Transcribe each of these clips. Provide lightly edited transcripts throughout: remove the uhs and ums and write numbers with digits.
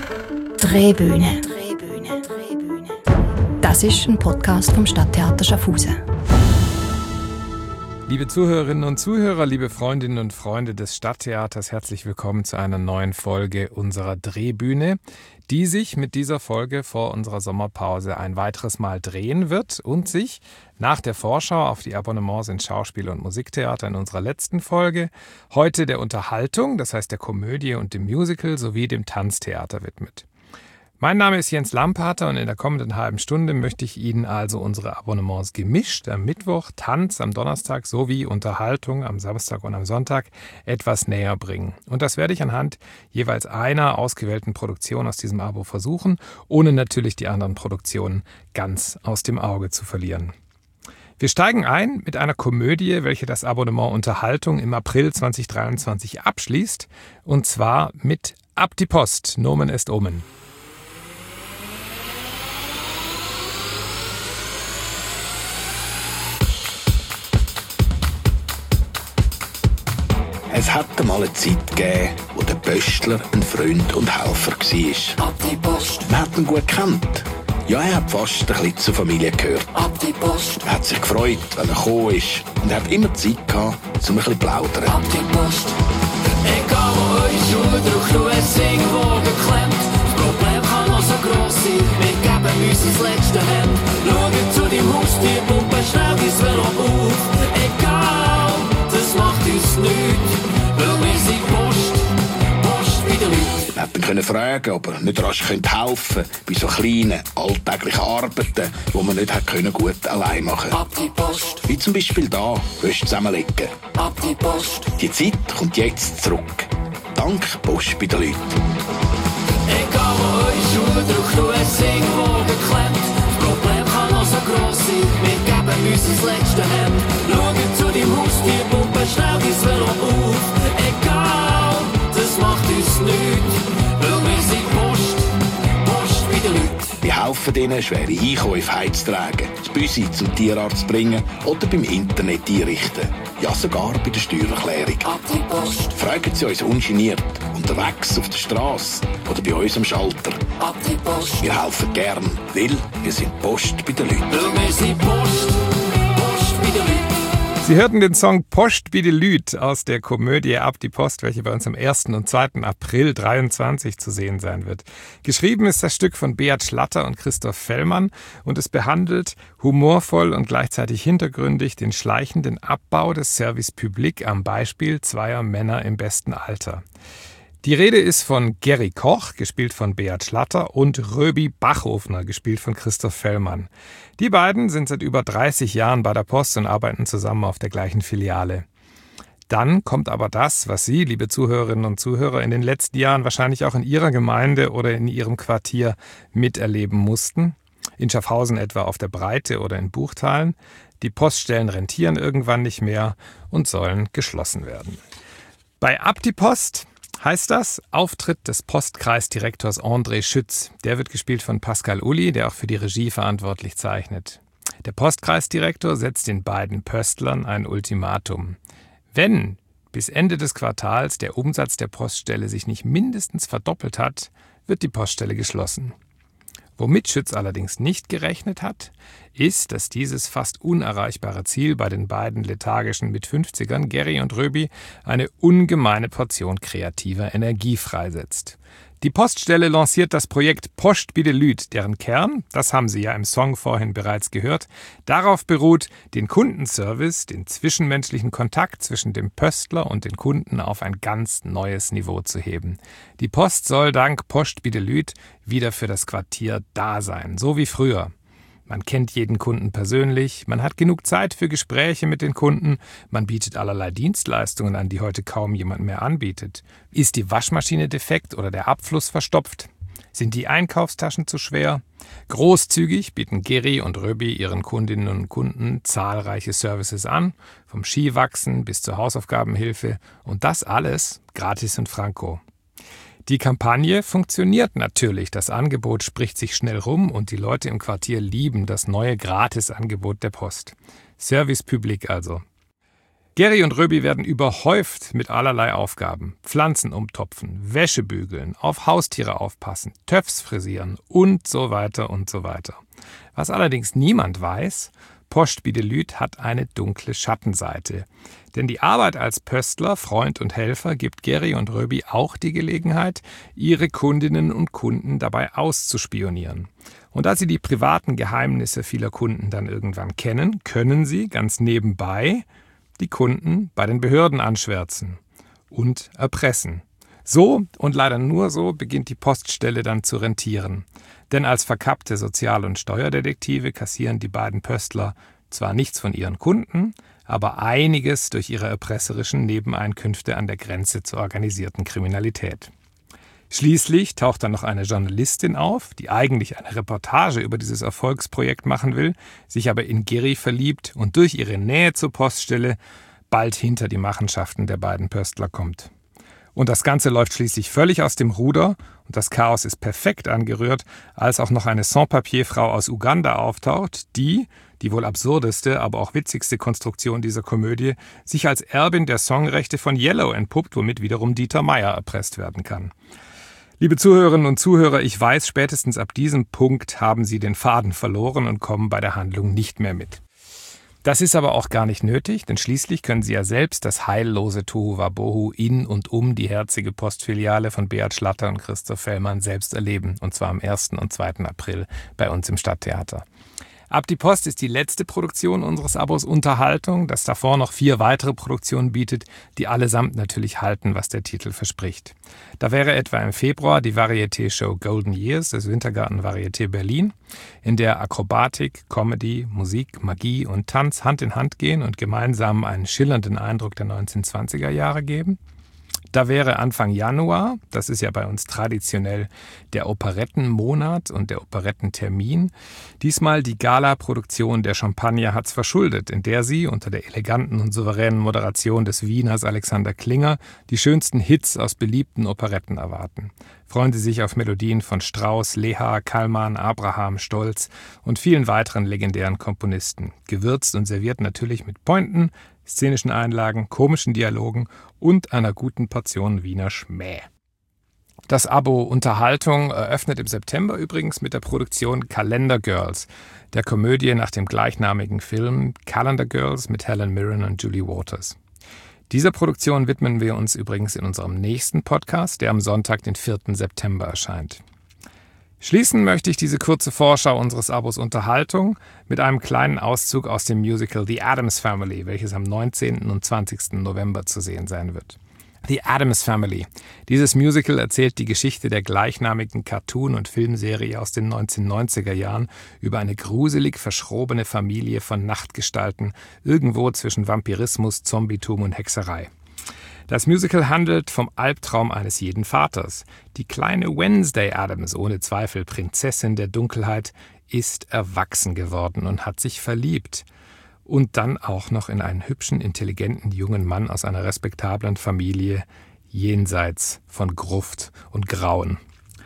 Drehbühne. Das ist ein Podcast vom Stadttheater Schaffhausen. Liebe Zuhörerinnen und Zuhörer, liebe Freundinnen und Freunde des Stadttheaters, herzlich willkommen zu einer neuen Folge unserer Drehbühne, die sich mit dieser Folge vor unserer Sommerpause ein weiteres Mal drehen wird und sich nach der Vorschau auf die Abonnements in Schauspiel- und Musiktheater in unserer letzten Folge heute der Unterhaltung, das heißt der Komödie und dem Musical sowie dem Tanztheater widmet. Mein Name ist Jens Lampater und in der kommenden halben Stunde möchte ich Ihnen also unsere Abonnements gemischt am Mittwoch, Tanz am Donnerstag sowie Unterhaltung am Samstag und am Sonntag etwas näher bringen. Und das werde ich anhand jeweils einer ausgewählten Produktion aus diesem Abo versuchen, ohne natürlich die anderen Produktionen ganz aus dem Auge zu verlieren. Wir steigen ein mit einer Komödie, welche das Abonnement Unterhaltung im April 2023 abschließt, und zwar mit Ab die Post, Nomen est Omen. Es hat einmal eine Zeit gegeben, wo der Pöstler ein Freund und Helfer war. Ab die Post. Man hat ihn gut gekannt. Ja, er hat fast ein bisschen zur Familie gehört. Ab die Post. Er hat sich gefreut, wenn er gekommen ist. Und er hat immer Zeit gehabt, um ein bisschen zu plaudern. Ab die Post. Egal wo eure Schuhe drückt, du hast irgendwo geklemmt. Das Problem kann noch so gross sein, wir geben uns das letzte Hemd. Schau zu deinem Haustier, pumpe schnell dein Velo auf. Egal, das macht uns nichts, weil wir sind Post wie die Leute. Man hat ihn fragen, ob er nicht rasch helfen könnte bei so kleinen, alltäglichen Arbeiten, die man nicht hat gut allein machen konnte. Ab die Post. Wie zum Beispiel da, Wäsche zusammenlegen. Ab die Post. Die Zeit kommt jetzt zurück. Dank Post bei den Leuten. Egal wo eure Schuhe drückt, du hast irgendwo geklemmt. Das Problem kann noch so gross sein, wir geben uns das letzte Hemd. Schau zu deinem Haustier, pumpe schnell dein Velo auf. Egal, das macht uns nichts, weil wir sind Post wie die Leute. Wir helfen ihnen, schwere Einkäufe heimzutragen, das Büsi zum Tierarzt zu bringen oder beim Internet einrichten. Ja, sogar bei der Steuererklärung. Ab die Post. Fragen Sie uns ungeniert, unterwegs auf der Straße oder bei uns am Schalter. Ab die Post. Wir helfen gern, weil wir sind Post bei den Leuten. Weil wir sind Post wie die Leute. Sie hörten den Song Post bi de Lüt aus der Komödie Ab die Post, welche bei uns am 1. und 2. April 23 zu sehen sein wird. Geschrieben ist das Stück von Beat Schlatter und Christoph Fellmann und es behandelt humorvoll und gleichzeitig hintergründig den schleichenden Abbau des Service Public am Beispiel zweier Männer im besten Alter. Die Rede ist von Gerry Koch, gespielt von Beat Schlatter, und Röbi Bachofner, gespielt von Christoph Fellmann. Die beiden sind seit über 30 Jahren bei der Post und arbeiten zusammen auf der gleichen Filiale. Dann kommt aber das, was Sie, liebe Zuhörerinnen und Zuhörer, in den letzten Jahren wahrscheinlich auch in Ihrer Gemeinde oder in Ihrem Quartier miterleben mussten. In Schaffhausen etwa auf der Breite oder in Buchtalen. Die Poststellen rentieren irgendwann nicht mehr und sollen geschlossen werden. Bei Ab die Post heißt das Auftritt des Postkreisdirektors André Schütz. Der wird gespielt von Pascal Uli, der auch für die Regie verantwortlich zeichnet. Der Postkreisdirektor setzt den beiden Pöstlern ein Ultimatum. Wenn bis Ende des Quartals der Umsatz der Poststelle sich nicht mindestens verdoppelt hat, wird die Poststelle geschlossen. Womit Schütz allerdings nicht gerechnet hat, ist, dass dieses fast unerreichbare Ziel bei den beiden lethargischen Mit-50ern, Gerry und Röbi, eine ungemeine Portion kreativer Energie freisetzt. Die Poststelle lanciert das Projekt Post bi de Lüt, deren Kern, das haben Sie ja im Song vorhin bereits gehört, darauf beruht, den Kundenservice, den zwischenmenschlichen Kontakt zwischen dem Pöstler und den Kunden auf ein ganz neues Niveau zu heben. Die Post soll dank Post bi de Lüt wieder für das Quartier da sein, so wie früher. Man kennt jeden Kunden persönlich, man hat genug Zeit für Gespräche mit den Kunden, man bietet allerlei Dienstleistungen an, die heute kaum jemand mehr anbietet. Ist die Waschmaschine defekt oder der Abfluss verstopft? Sind die Einkaufstaschen zu schwer? Großzügig bieten Gerry und Röbi ihren Kundinnen und Kunden zahlreiche Services an, vom Skiwachsen bis zur Hausaufgabenhilfe, und das alles gratis und franko. Die Kampagne funktioniert natürlich, das Angebot spricht sich schnell rum und die Leute im Quartier lieben das neue Gratisangebot der Post. Service Public also. Geri und Röbi werden überhäuft mit allerlei Aufgaben. Pflanzen umtopfen, Wäsche bügeln, auf Haustiere aufpassen, Töpfs frisieren und so weiter und so weiter. Was allerdings niemand weiß, Post Bidelüt hat eine dunkle Schattenseite. Denn die Arbeit als Pöstler, Freund und Helfer gibt Geri und Röbi auch die Gelegenheit, ihre Kundinnen und Kunden dabei auszuspionieren. Und da sie die privaten Geheimnisse vieler Kunden dann irgendwann kennen, können sie ganz nebenbei die Kunden bei den Behörden anschwärzen und erpressen. So und leider nur so beginnt die Poststelle dann zu rentieren. Denn als verkappte Sozial- und Steuerdetektive kassieren die beiden Pöstler zwar nichts von ihren Kunden, aber einiges durch ihre erpresserischen Nebeneinkünfte an der Grenze zur organisierten Kriminalität. Schließlich taucht dann noch eine Journalistin auf, die eigentlich eine Reportage über dieses Erfolgsprojekt machen will, sich aber in Geri verliebt und durch ihre Nähe zur Poststelle bald hinter die Machenschaften der beiden Pöstler kommt. Und das Ganze läuft schließlich völlig aus dem Ruder und das Chaos ist perfekt angerührt, als auch noch eine Sans-Papier-Frau aus Uganda auftaucht, die wohl absurdeste, aber auch witzigste Konstruktion dieser Komödie, sich als Erbin der Songrechte von Yellow entpuppt, womit wiederum Dieter Meier erpresst werden kann. Liebe Zuhörerinnen und Zuhörer, ich weiß, spätestens ab diesem Punkt haben Sie den Faden verloren und kommen bei der Handlung nicht mehr mit. Das ist aber auch gar nicht nötig, denn schließlich können Sie ja selbst das heillose Tohuwabohu in und um die herzige Postfiliale von Beat Schlatter und Christoph Fellmann selbst erleben, und zwar am 1. und 2. April bei uns im Stadttheater. Ab die Post ist die letzte Produktion unseres Abos Unterhaltung, das davor noch 4 weitere Produktionen bietet, die allesamt natürlich halten, was der Titel verspricht. Da wäre etwa im Februar die Varieté-Show Golden Years des Wintergarten Varieté Berlin, in der Akrobatik, Comedy, Musik, Magie und Tanz Hand in Hand gehen und gemeinsam einen schillernden Eindruck der 1920er Jahre geben. Da wäre Anfang Januar, das ist ja bei uns traditionell der Operettenmonat und der Operettentermin, diesmal die Gala-Produktion Der Champagner hat's verschuldet, in der Sie unter der eleganten und souveränen Moderation des Wieners Alexander Klinger die schönsten Hits aus beliebten Operetten erwarten. Freuen Sie sich auf Melodien von Strauss, Leha, Kallmann, Abraham, Stolz und vielen weiteren legendären Komponisten. Gewürzt und serviert natürlich mit Pointen, szenischen Einlagen, komischen Dialogen und einer guten Portion Wiener Schmäh. Das Abo Unterhaltung eröffnet im September übrigens mit der Produktion Calendar Girls, der Komödie nach dem gleichnamigen Film Calendar Girls mit Helen Mirren und Julie Waters. Dieser Produktion widmen wir uns übrigens in unserem nächsten Podcast, der am Sonntag, den 4. September erscheint. Schließen möchte ich diese kurze Vorschau unseres Abos Unterhaltung mit einem kleinen Auszug aus dem Musical The Addams Family, welches am 19. und 20. November zu sehen sein wird. The Addams Family. Dieses Musical erzählt die Geschichte der gleichnamigen Cartoon- und Filmserie aus den 1990er Jahren über eine gruselig verschrobene Familie von Nachtgestalten irgendwo zwischen Vampirismus, Zombietum und Hexerei. Das Musical handelt vom Albtraum eines jeden Vaters. Die kleine Wednesday Addams, ohne Zweifel Prinzessin der Dunkelheit, ist erwachsen geworden und hat sich verliebt. Und dann auch noch in einen hübschen, intelligenten jungen Mann aus einer respektablen Familie, jenseits von Gruft und Grauen.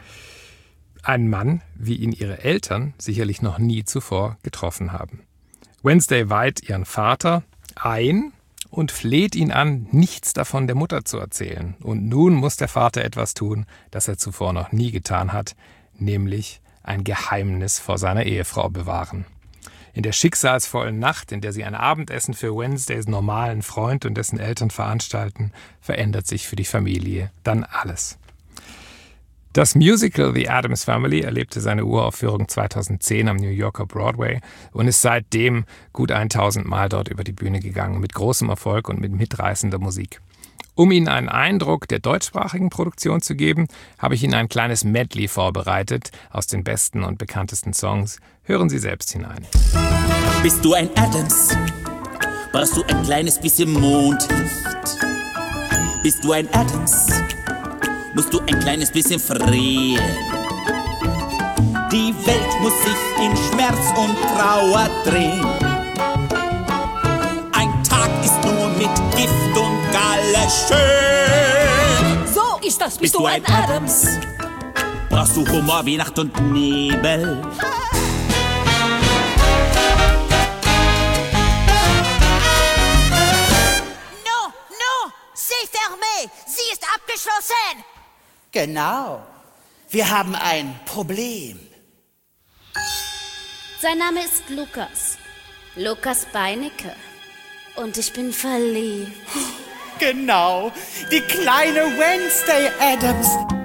Ein Mann, wie ihn ihre Eltern sicherlich noch nie zuvor getroffen haben. Wednesday weiht ihren Vater ein und fleht ihn an, nichts davon der Mutter zu erzählen. Und nun muss der Vater etwas tun, das er zuvor noch nie getan hat, nämlich ein Geheimnis vor seiner Ehefrau bewahren. In der schicksalsvollen Nacht, in der sie ein Abendessen für Wednesdays normalen Freund und dessen Eltern veranstalten, verändert sich für die Familie dann alles. Das Musical The Addams Family erlebte seine Uraufführung 2010 am New Yorker Broadway und ist seitdem gut 1000 Mal dort über die Bühne gegangen, mit großem Erfolg und mit mitreißender Musik. Um Ihnen einen Eindruck der deutschsprachigen Produktion zu geben, habe ich Ihnen ein kleines Medley vorbereitet aus den besten und bekanntesten Songs. Hören Sie selbst hinein. Bist du ein Addams? Brauchst du ein kleines bisschen Mondlicht? Bist du ein Addams? Musst du ein kleines bisschen frieren? Die Welt muss sich in Schmerz und Trauer drehen. Ein Tag ist nur mit Gift und Galle schön. So ist das, bist du ein Addams? Brauchst du Humor wie Nacht und Nebel? Genau. Wir haben ein Problem. Sein Name ist Lukas. Lukas Beinecke. Und ich bin verliebt. Genau. Die kleine Wednesday Addams.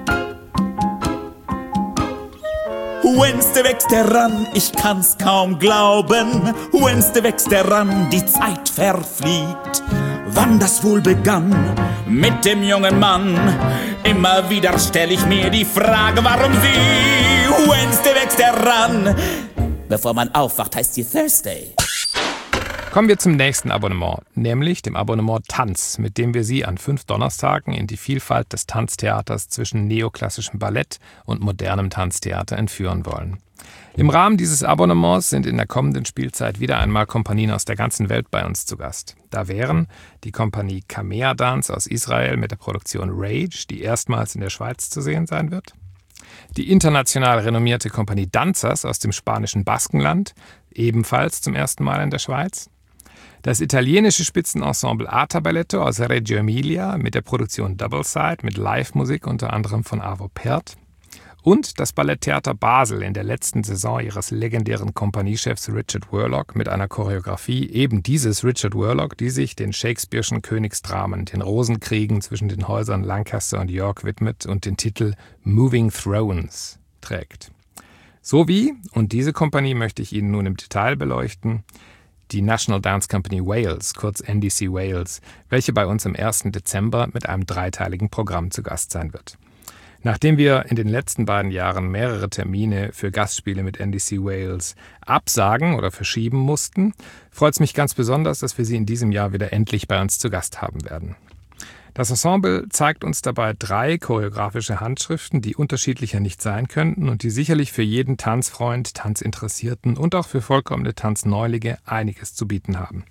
Wednesday wächst heran, ich kann's kaum glauben. Wednesday wächst heran, die Zeit verfliegt. Wann das wohl begann mit dem jungen Mann? Immer wieder stell ich mir die Frage, warum sie Wednesday wächst heran. Bevor man aufwacht, heißt sie Thursday. Kommen wir zum nächsten Abonnement, nämlich dem Abonnement Tanz, mit dem wir Sie an 5 Donnerstagen in die Vielfalt des Tanztheaters zwischen neoklassischem Ballett und modernem Tanztheater entführen wollen. Im Rahmen dieses Abonnements sind in der kommenden Spielzeit wieder einmal Kompanien aus der ganzen Welt bei uns zu Gast. Da wären die Kompanie Kamea Dance aus Israel mit der Produktion Rage, die erstmals in der Schweiz zu sehen sein wird. Die international renommierte Kompanie Danzas aus dem spanischen Baskenland, ebenfalls zum ersten Mal in der Schweiz. Das italienische Spitzenensemble Ata Balletto aus Reggio Emilia mit der Produktion Double Side mit Live-Musik unter anderem von Arvo Pärt. Und das Balletttheater Basel in der letzten Saison ihres legendären Kompaniechefs Richard Worlock mit einer Choreografie eben dieses Richard Worlock, die sich den Shakespeare'schen Königsdramen, den Rosenkriegen zwischen den Häusern Lancaster und York widmet und den Titel Moving Thrones trägt. Sowie, und diese Kompanie möchte ich Ihnen nun im Detail beleuchten, die National Dance Company Wales, kurz NDC Wales, welche bei uns am 1. Dezember mit einem 3-teiligen Programm zu Gast sein wird. Nachdem wir in den letzten beiden Jahren mehrere Termine für Gastspiele mit NDC Wales absagen oder verschieben mussten, freut es mich ganz besonders, dass wir sie in diesem Jahr wieder endlich bei uns zu Gast haben werden. Das Ensemble zeigt uns dabei 3 choreografische Handschriften, die unterschiedlicher nicht sein könnten und die sicherlich für jeden Tanzfreund, Tanzinteressierten und auch für vollkommene Tanzneulinge einiges zu bieten haben.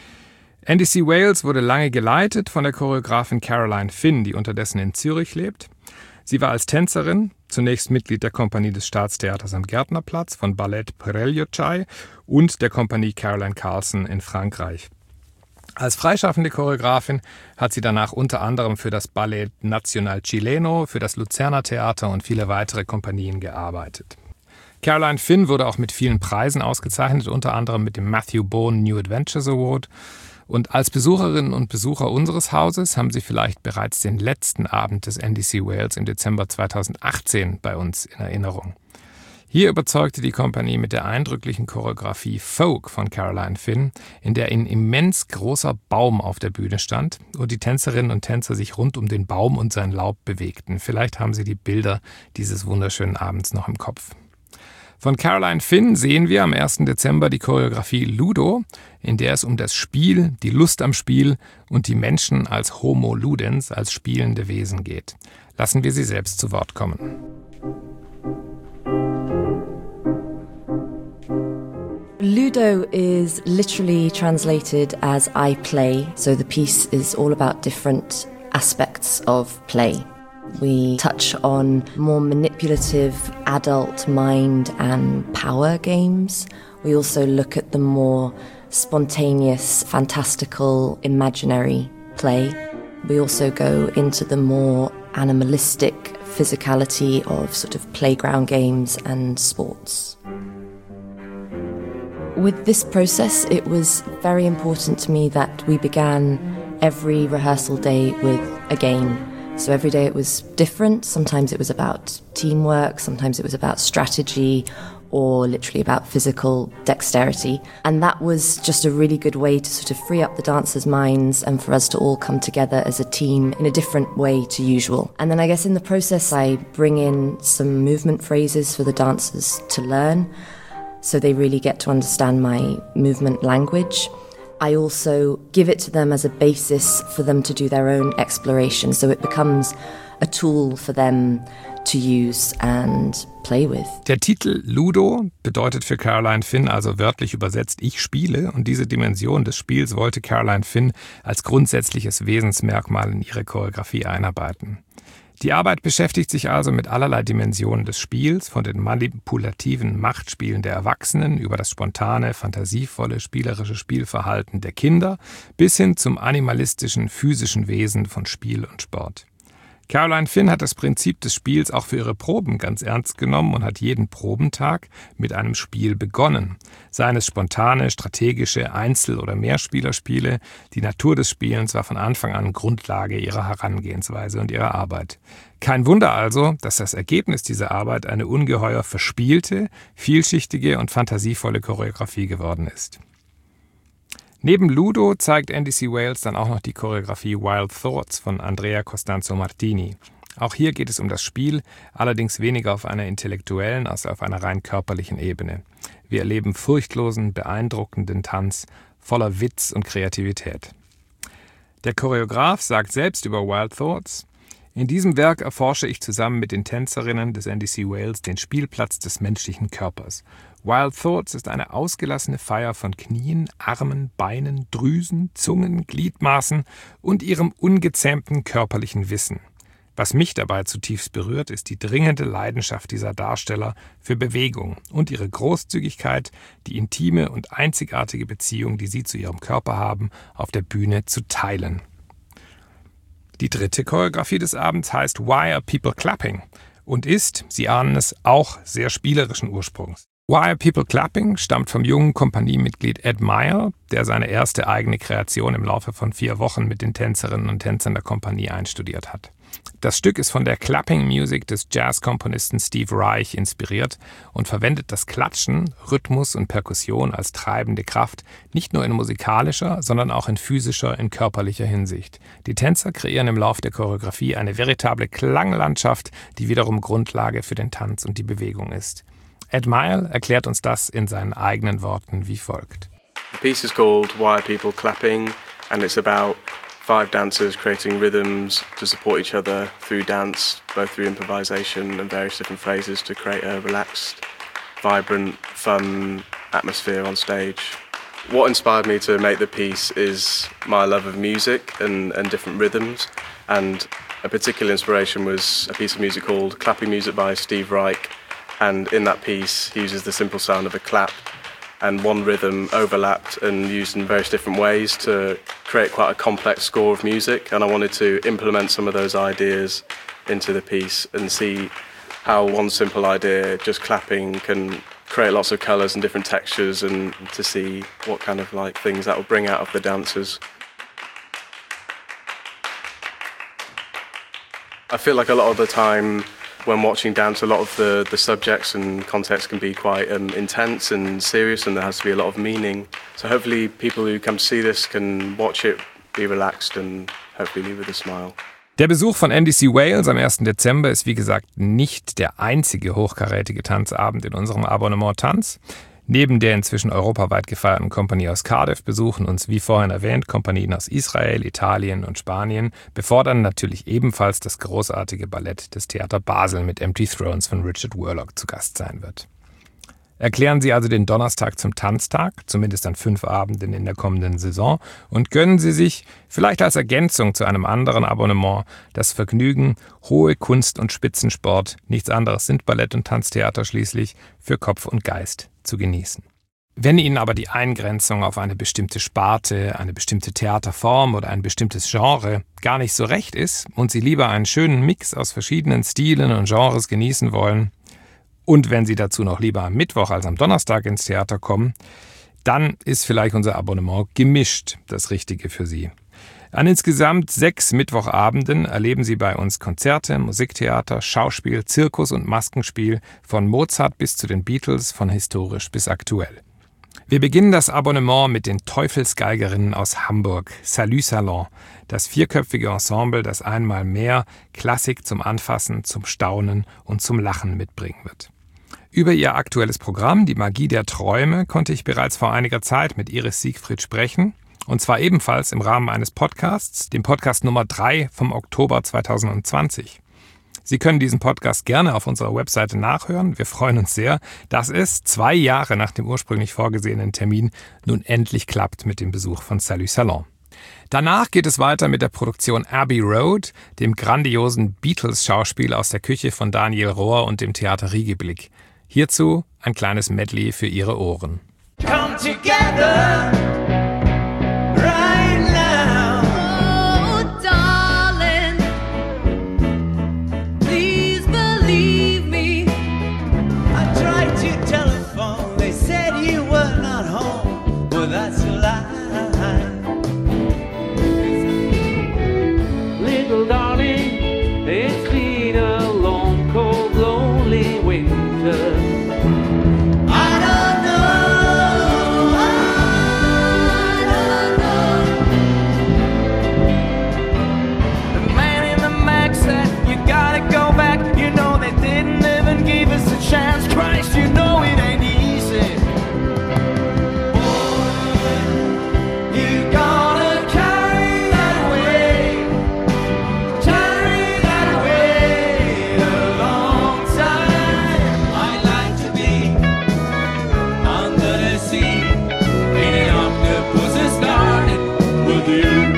NDC Wales wurde lange geleitet von der Choreografin Caroline Finn, die unterdessen in Zürich lebt. Sie war als Tänzerin zunächst Mitglied der Kompanie des Staatstheaters am Gärtnerplatz von Ballett Preljochai und der Kompanie Caroline Carlson in Frankreich. Als freischaffende Choreografin hat sie danach unter anderem für das Ballet Nacional Chileno, für das Luzerner Theater und viele weitere Kompanien gearbeitet. Caroline Finn wurde auch mit vielen Preisen ausgezeichnet, unter anderem mit dem Matthew Bone New Adventures Award. Und als Besucherinnen und Besucher unseres Hauses haben Sie vielleicht bereits den letzten Abend des NDC Wales im Dezember 2018 bei uns in Erinnerung. Hier überzeugte die Kompanie mit der eindrücklichen Choreografie Folk von Caroline Finn, in der ein immens großer Baum auf der Bühne stand und die Tänzerinnen und Tänzer sich rund um den Baum und sein Laub bewegten. Vielleicht haben Sie die Bilder dieses wunderschönen Abends noch im Kopf. Von Caroline Finn sehen wir am 1. Dezember die Choreografie Ludo, in der es um das Spiel, die Lust am Spiel und die Menschen als Homo Ludens, als spielende Wesen geht. Lassen wir sie selbst zu Wort kommen. Ludo is literally translated as I play, so the piece is all about different aspects of play. We touch on more manipulative adult mind and power games. We also look at the more spontaneous, fantastical, imaginary play. We also go into the more animalistic physicality of sort of playground games and sports. With this process, it was very important to me that we began every rehearsal day with a game. So every day it was different. Sometimes it was about teamwork, sometimes it was about strategy, or literally about physical dexterity. And that was just a really good way to sort of free up the dancers' minds and for us to all come together as a team in a different way to usual. And then I guess in the process I bring in some movement phrases for the dancers to learn, so they really get to understand my movement language. I also give it to them as a basis for them to do their own exploration, so it becomes a tool for them to use and play with. Der Titel Ludo bedeutet für Caroline Finn also wörtlich übersetzt Ich spiele, und diese Dimension des Spiels wollte Caroline Finn als grundsätzliches Wesensmerkmal in ihre Choreografie einarbeiten. Die Arbeit beschäftigt sich also mit allerlei Dimensionen des Spiels, von den manipulativen Machtspielen der Erwachsenen über das spontane, fantasievolle, spielerische Spielverhalten der Kinder bis hin zum animalistischen, physischen Wesen von Spiel und Sport. Caroline Finn hat das Prinzip des Spiels auch für ihre Proben ganz ernst genommen und hat jeden Probentag mit einem Spiel begonnen. Seien es spontane, strategische, Einzel- oder Mehrspielerspiele, die Natur des Spielens war von Anfang an Grundlage ihrer Herangehensweise und ihrer Arbeit. Kein Wunder also, dass das Ergebnis dieser Arbeit eine ungeheuer verspielte, vielschichtige und fantasievolle Choreografie geworden ist. Neben Ludo zeigt NDC Wales dann auch noch die Choreografie Wild Thoughts von Andrea Costanzo Martini. Auch hier geht es um das Spiel, allerdings weniger auf einer intellektuellen als auf einer rein körperlichen Ebene. Wir erleben furchtlosen, beeindruckenden Tanz voller Witz und Kreativität. Der Choreograf sagt selbst über Wild Thoughts: In diesem Werk erforsche ich zusammen mit den Tänzerinnen des NDC Wales den Spielplatz des menschlichen Körpers. Wild Thoughts ist eine ausgelassene Feier von Knien, Armen, Beinen, Drüsen, Zungen, Gliedmaßen und ihrem ungezähmten körperlichen Wissen. Was mich dabei zutiefst berührt, ist die dringende Leidenschaft dieser Darsteller für Bewegung und ihre Großzügigkeit, die intime und einzigartige Beziehung, die sie zu ihrem Körper haben, auf der Bühne zu teilen. Die dritte Choreografie des Abends heißt Why Are People Clapping und ist, Sie ahnen es, auch sehr spielerischen Ursprungs. Why Are People Clapping stammt vom jungen Kompaniemitglied Ed Meyer, der seine erste eigene Kreation im Laufe von 4 Wochen mit den Tänzerinnen und Tänzern der Kompanie einstudiert hat. Das Stück ist von der Clapping Music des Jazzkomponisten Steve Reich inspiriert und verwendet das Klatschen, Rhythmus und Perkussion als treibende Kraft, nicht nur in musikalischer, sondern auch in physischer, in körperlicher Hinsicht. Die Tänzer kreieren im Lauf der Choreografie eine veritable Klanglandschaft, die wiederum Grundlage für den Tanz und die Bewegung ist. Ed Meyer erklärt uns das in seinen eigenen Worten wie folgt. The piece is called Why Are People Clapping, and it's about 5 dancers creating rhythms to support each other through dance, both through improvisation and various different phases to create a relaxed, vibrant, fun atmosphere on stage. What inspired me to make the piece is my love of music and different rhythms, and a particular inspiration was a piece of music called Clapping Music by Steve Reich. And in that piece, he uses the simple sound of a clap and one rhythm overlapped and used in various different ways to create quite a complex score of music. And I wanted to implement some of those ideas into the piece and see how one simple idea, just clapping, can create lots of colours and different textures, and to see what kind of like things that will bring out of the dancers. I feel like a lot of the time when watching dance, a lot of the subjects and context can be quite intense and serious, and there has to be a lot of meaning. So hopefully people who come to see this can watch it, be relaxed and hopefully leave with a smile. Der Besuch von NDC Wales am 1. Dezember ist wie gesagt nicht der einzige hochkarätige Tanzabend in unserem Abonnement Tanz. Neben der inzwischen europaweit gefeierten Kompanie aus Cardiff besuchen uns, wie vorhin erwähnt, Kompanien aus Israel, Italien und Spanien, befordern natürlich ebenfalls das großartige Ballett des Theater Basel mit Empty Thrones von Richard Worlock zu Gast sein wird. Erklären Sie also den Donnerstag zum Tanztag, zumindest an 5 Abenden in der kommenden Saison, und gönnen Sie sich, vielleicht als Ergänzung zu einem anderen Abonnement, das Vergnügen, hohe Kunst und Spitzensport, nichts anderes sind Ballett und Tanztheater schließlich, für Kopf und Geist zu genießen. Wenn Ihnen aber die Eingrenzung auf eine bestimmte Sparte, eine bestimmte Theaterform oder ein bestimmtes Genre gar nicht so recht ist und Sie lieber einen schönen Mix aus verschiedenen Stilen und Genres genießen wollen, und wenn Sie dazu noch lieber am Mittwoch als am Donnerstag ins Theater kommen, dann ist vielleicht unser Abonnement gemischt das Richtige für Sie. An insgesamt 6 Mittwochabenden erleben Sie bei uns Konzerte, Musiktheater, Schauspiel, Zirkus und Maskenspiel von Mozart bis zu den Beatles, von historisch bis aktuell. Wir beginnen das Abonnement mit den Teufelsgeigerinnen aus Hamburg, Salut Salon, das 4-köpfige Ensemble, das einmal mehr Klassik zum Anfassen, zum Staunen und zum Lachen mitbringen wird. Über ihr aktuelles Programm, die Magie der Träume, konnte ich bereits vor einiger Zeit mit Iris Siegfried sprechen, und zwar ebenfalls im Rahmen eines Podcasts, dem Podcast Nummer 3 vom Oktober 2020. Sie können diesen Podcast gerne auf unserer Webseite nachhören. Wir freuen uns sehr, dass es 2 Jahre nach dem ursprünglich vorgesehenen Termin nun endlich klappt mit dem Besuch von Salut Salon. Danach geht es weiter mit der Produktion Abbey Road, dem grandiosen Beatles-Schauspiel aus der Küche von Daniel Rohr und dem Theater Riegeblick. Hierzu ein kleines Medley für Ihre Ohren. Come together right now. Oh, darling, chance. Christ, you know it ain't easy. You gotta carry that weight a long time. I like to be under the sea, and an octopus is started with you.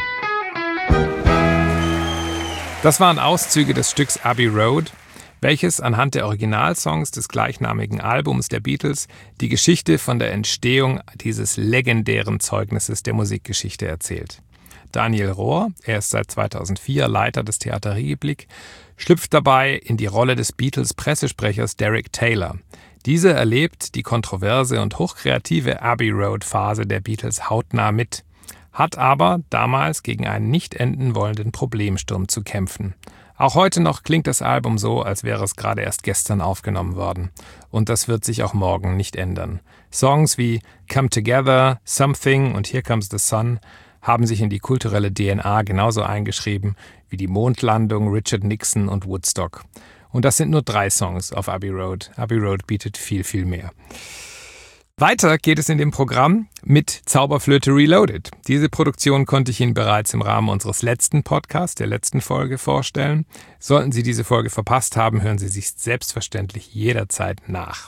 Das waren Auszüge des Stücks Abbey Road, welches anhand der Originalsongs des gleichnamigen Albums der Beatles die Geschichte von der Entstehung dieses legendären Zeugnisses der Musikgeschichte erzählt. Daniel Rohr, er ist seit 2004 Leiter des Theater Republik, schlüpft dabei in die Rolle des Beatles-Pressesprechers Derek Taylor. Dieser erlebt die kontroverse und hochkreative Abbey Road-Phase der Beatles hautnah mit, hat aber damals gegen einen nicht enden wollenden Problemsturm zu kämpfen. Auch heute noch klingt das Album so, als wäre es gerade erst gestern aufgenommen worden. Und das wird sich auch morgen nicht ändern. Songs wie Come Together, Something und Here Comes the Sun haben sich in die kulturelle DNA genauso eingeschrieben wie die Mondlandung, Richard Nixon und Woodstock. Und das sind nur 3 Songs auf Abbey Road. Abbey Road bietet viel, viel mehr. Weiter geht es in dem Programm mit Zauberflöte Reloaded. Diese Produktion konnte ich Ihnen bereits im Rahmen unseres letzten Podcasts, der letzten Folge, vorstellen. Sollten Sie diese Folge verpasst haben, hören Sie sich selbstverständlich jederzeit nach.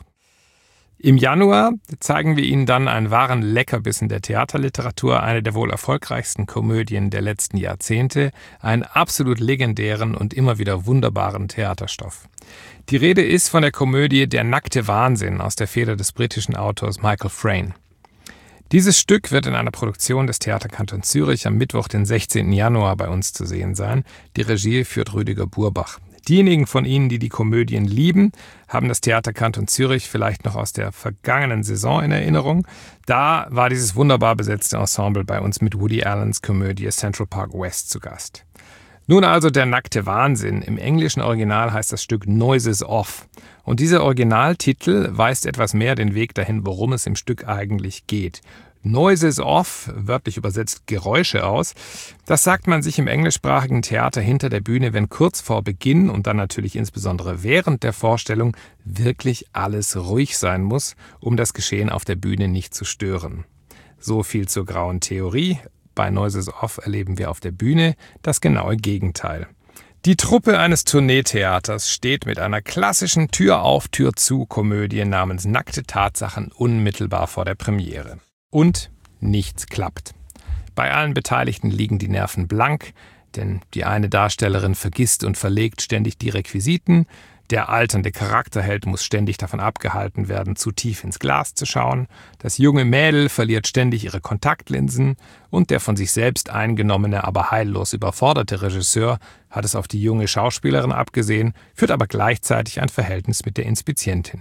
Im Januar zeigen wir Ihnen dann einen wahren Leckerbissen der Theaterliteratur, eine der wohl erfolgreichsten Komödien der letzten Jahrzehnte, einen absolut legendären und immer wieder wunderbaren Theaterstoff. Die Rede ist von der Komödie Der nackte Wahnsinn aus der Feder des britischen Autors Michael Frayn. Dieses Stück wird in einer Produktion des Theaterkantons Zürich am Mittwoch, den 16. Januar bei uns zu sehen sein. Die Regie führt Rüdiger Burbach. Diejenigen von Ihnen, die die Komödien lieben, haben das Theaterkanton Zürich vielleicht noch aus der vergangenen Saison in Erinnerung. Da war dieses wunderbar besetzte Ensemble bei uns mit Woody Allens Komödie Central Park West zu Gast. Nun also Der nackte Wahnsinn. Im englischen Original heißt das Stück Noises Off. Und dieser Originaltitel weist etwas mehr den Weg dahin, worum es im Stück eigentlich geht. Noises Off, wörtlich übersetzt Geräusche aus, das sagt man sich im englischsprachigen Theater hinter der Bühne, wenn kurz vor Beginn und dann natürlich insbesondere während der Vorstellung wirklich alles ruhig sein muss, um das Geschehen auf der Bühne nicht zu stören. So viel zur grauen Theorie. Bei Noises Off erleben wir auf der Bühne das genaue Gegenteil. Die Truppe eines Tourneetheaters steht mit einer klassischen Tür-auf-Tür-zu-Komödie namens Nackte Tatsachen unmittelbar vor der Premiere. Und nichts klappt. Bei allen Beteiligten liegen die Nerven blank, denn die eine Darstellerin vergisst und verlegt ständig die Requisiten, der alternde Charakterheld muss ständig davon abgehalten werden, zu tief ins Glas zu schauen, das junge Mädel verliert ständig ihre Kontaktlinsen und der von sich selbst eingenommene, aber heillos überforderte Regisseur hat es auf die junge Schauspielerin abgesehen, führt aber gleichzeitig ein Verhältnis mit der Inspizientin.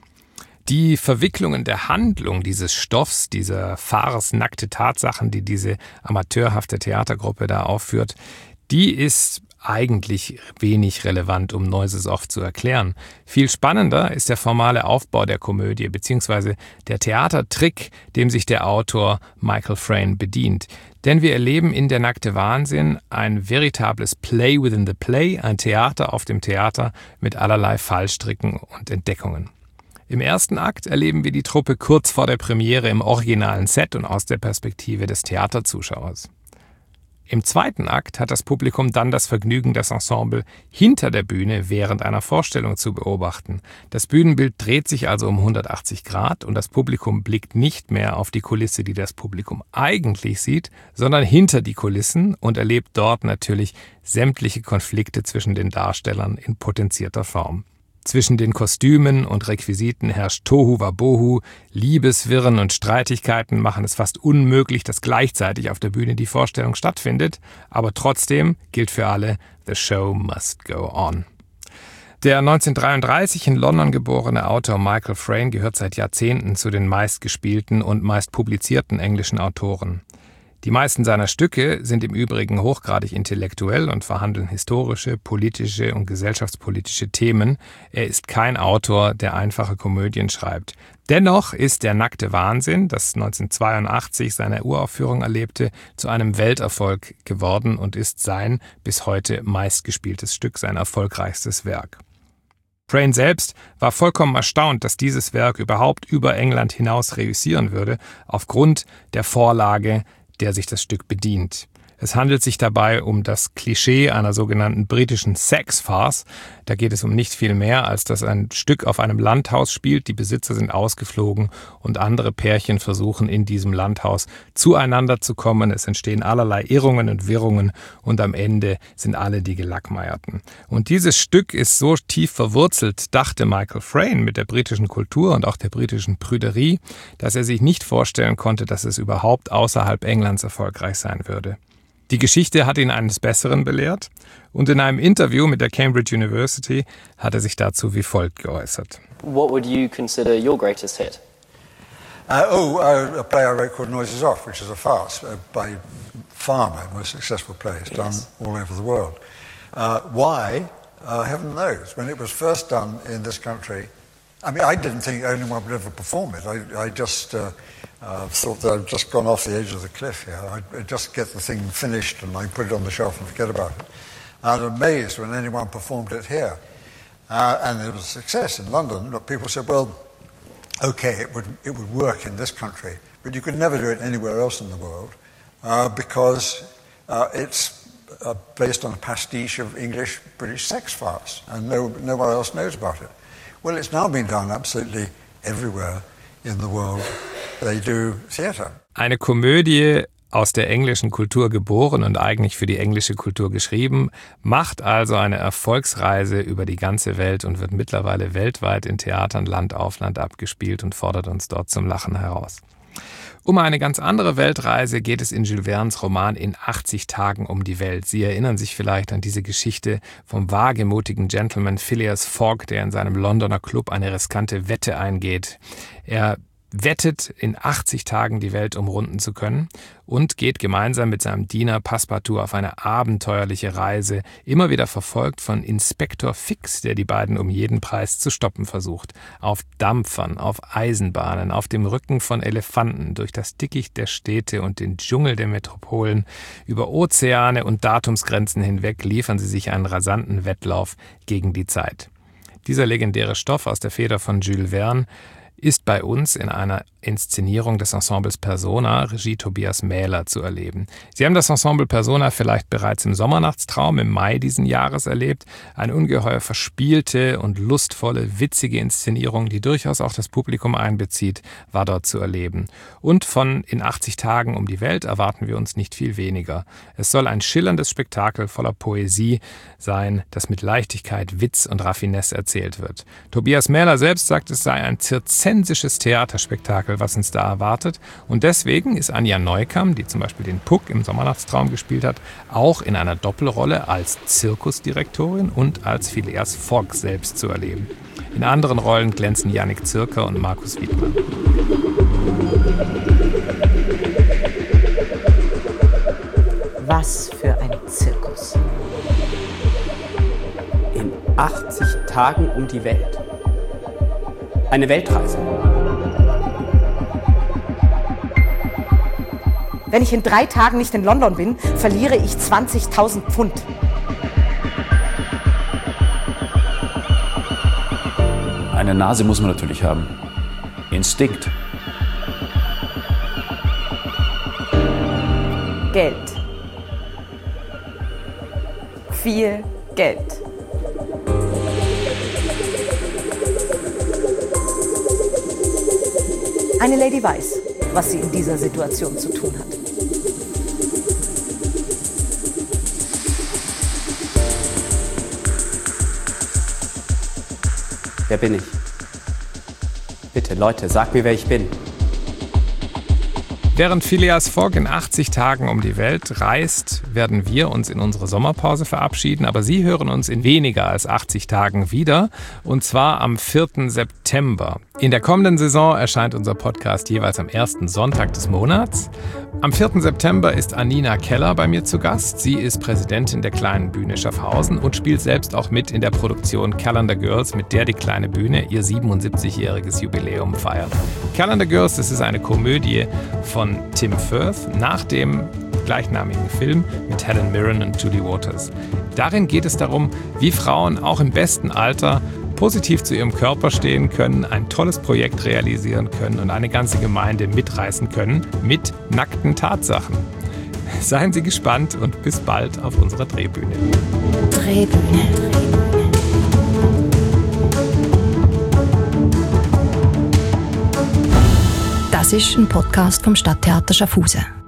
Die Verwicklungen der Handlung dieses Stoffs, dieser Farce nackte Tatsachen, die diese amateurhafte Theatergruppe da aufführt, die ist eigentlich wenig relevant, um Noises Off zu erklären. Viel spannender ist der formale Aufbau der Komödie bzw. der Theatertrick, dem sich der Autor Michael Frayn bedient. Denn wir erleben in Der nackte Wahnsinn ein veritables Play within the Play, ein Theater auf dem Theater mit allerlei Fallstricken und Entdeckungen. Im ersten Akt erleben wir die Truppe kurz vor der Premiere im originalen Set und aus der Perspektive des Theaterzuschauers. Im zweiten Akt hat das Publikum dann das Vergnügen, das Ensemble hinter der Bühne während einer Vorstellung zu beobachten. Das Bühnenbild dreht sich also um 180 Grad und das Publikum blickt nicht mehr auf die Kulisse, die das Publikum eigentlich sieht, sondern hinter die Kulissen und erlebt dort natürlich sämtliche Konflikte zwischen den Darstellern in potenzierter Form. Zwischen den Kostümen und Requisiten herrscht Tohu Wabohu, Liebeswirren und Streitigkeiten machen es fast unmöglich, dass gleichzeitig auf der Bühne die Vorstellung stattfindet, aber trotzdem gilt für alle, the show must go on. Der 1933 in London geborene Autor Michael Frayn gehört seit Jahrzehnten zu den meistgespielten und meist publizierten englischen Autoren. Die meisten seiner Stücke sind im Übrigen hochgradig intellektuell und verhandeln historische, politische und gesellschaftspolitische Themen. Er ist kein Autor, der einfache Komödien schreibt. Dennoch ist Der nackte Wahnsinn, das 1982 seine Uraufführung erlebte, zu einem Welterfolg geworden und ist sein bis heute meistgespieltes Stück, sein erfolgreichstes Werk. Frayne selbst war vollkommen erstaunt, dass dieses Werk überhaupt über England hinaus reüssieren würde, aufgrund der Vorlage, der sich das Stück bedient. Es handelt sich dabei um das Klischee einer sogenannten britischen Sex-Farce. Da geht es um nicht viel mehr, als dass ein Stück auf einem Landhaus spielt, die Besitzer sind ausgeflogen und andere Pärchen versuchen in diesem Landhaus zueinander zu kommen. Es entstehen allerlei Irrungen und Wirrungen und am Ende sind alle die Gelackmeierten. Und dieses Stück ist so tief verwurzelt, dachte Michael Frayn, mit der britischen Kultur und auch der britischen Prüderie, dass er sich nicht vorstellen konnte, dass es überhaupt außerhalb Englands erfolgreich sein würde. Die Geschichte hat ihn eines Besseren belehrt und in einem Interview mit der Cambridge University hat er sich dazu wie folgt geäußert. What would you consider your greatest hit? A play I wrote called Noises Off, which is a farce by far my most successful play. It's done all over the world. Why? Heaven knows. When it was first done in this country, I mean, I didn't think anyone would ever perform it. I just thought that I'd just gone off the edge of the cliff here. I'd just get the thing finished and I'd put it on the shelf and forget about it. I was amazed when anyone performed it here. And it was a success in London. But people said, well, okay, it would work in this country, but you could never do it anywhere else in the world because it's based on a pastiche of English British sex farce, and no one else knows about it. Well, it's now been done absolutely everywhere in the world. They do theatre. Eine Komödie aus der englischen Kultur geboren und eigentlich für die englische Kultur geschrieben, macht also eine Erfolgsreise über die ganze Welt und wird mittlerweile weltweit in Theatern Land auf Land abgespielt und fordert uns dort zum Lachen heraus. Um eine ganz andere Weltreise geht es in Jules Vernes Roman In 80 Tagen um die Welt. Sie erinnern sich vielleicht an diese Geschichte vom wagemutigen Gentleman Phileas Fogg, der in seinem Londoner Club eine riskante Wette eingeht. Er wettet, in 80 Tagen die Welt umrunden zu können und geht gemeinsam mit seinem Diener Passepartout auf eine abenteuerliche Reise, immer wieder verfolgt von Inspektor Fix, der die beiden um jeden Preis zu stoppen versucht. Auf Dampfern, auf Eisenbahnen, auf dem Rücken von Elefanten, durch das Dickicht der Städte und den Dschungel der Metropolen, über Ozeane und Datumsgrenzen hinweg liefern sie sich einen rasanten Wettlauf gegen die Zeit. Dieser legendäre Stoff aus der Feder von Jules Verne ist bei uns in einer Inszenierung des Ensembles Persona, Regie Tobias Mähler, zu erleben. Sie haben das Ensemble Persona vielleicht bereits im Sommernachtstraum im Mai diesen Jahres erlebt. Eine ungeheuer verspielte und lustvolle, witzige Inszenierung, die durchaus auch das Publikum einbezieht, war dort zu erleben. Und von In 80 Tagen um die Welt erwarten wir uns nicht viel weniger. Es soll ein schillerndes Spektakel voller Poesie sein, das mit Leichtigkeit, Witz und Raffinesse erzählt wird. Tobias Mähler selbst sagt, es sei ein zirzensisches Theaterspektakel, was uns da erwartet. Und deswegen ist Anja Neukamm, die zum Beispiel den Puck im Sommernachtstraum gespielt hat, auch in einer Doppelrolle als Zirkusdirektorin und als Phileas Fogg selbst zu erleben. In anderen Rollen glänzen Jannik Zirker und Markus Wiedmann. Was für ein Zirkus. In 80 Tagen um die Welt. Eine Weltreise. Wenn ich in 3 Tagen nicht in London bin, verliere ich 20.000 Pfund. Eine Nase muss man natürlich haben. Instinkt. Geld. Viel Geld. Eine Lady weiß, was sie in dieser Situation zu tun hat. Wer bin ich? Bitte, Leute, sagt mir, wer ich bin. Während Phileas Fogg in 80 Tagen um die Welt reist, werden wir uns in unsere Sommerpause verabschieden, aber Sie hören uns in weniger als 80 Tagen wieder, und zwar am 4. September. In der kommenden Saison erscheint unser Podcast jeweils am ersten Sonntag des Monats. Am 4. September ist Anina Keller bei mir zu Gast. Sie ist Präsidentin der Kleinen Bühne Schaffhausen und spielt selbst auch mit in der Produktion Calendar Girls, mit der die Kleine Bühne ihr 77-jähriges Jubiläum feiert. Calendar Girls, das ist eine Komödie von Tim Firth nach dem gleichnamigen Film mit Helen Mirren und Julie Waters. Darin geht es darum, wie Frauen auch im besten Alter positiv zu ihrem Körper stehen können, ein tolles Projekt realisieren können und eine ganze Gemeinde mitreißen können mit nackten Tatsachen. Seien Sie gespannt und bis bald auf unserer Drehbühne. Drehbühne. Das ist ein Podcast vom Stadttheater Schaffhausen.